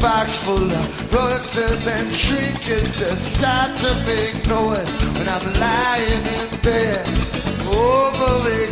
box full of roaches and trinkets that start to make noise when I'm lying in bed, overexcited.